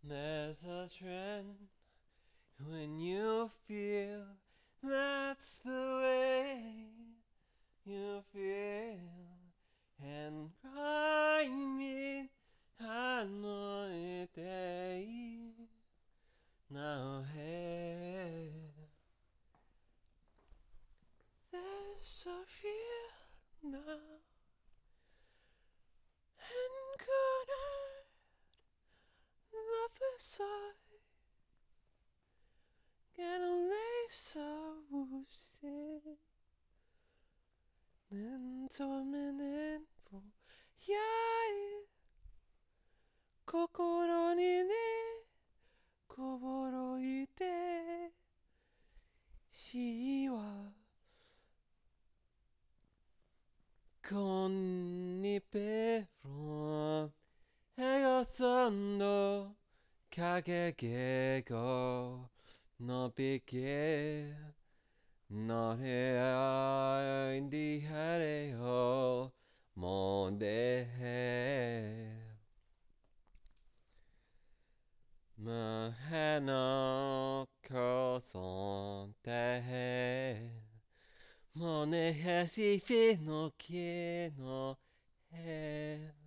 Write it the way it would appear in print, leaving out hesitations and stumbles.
There's a trend when you feel that's the way you feel, and crying 한노의 now hey. There's a feel now and gonna love aside. Get on laser wussy and tormented for yeah. 心にねこぼろいて死はこんにぺろへがさんの影げごのびけのへあいにはれよもんでへむへのこそんてへもねへしふのきのへ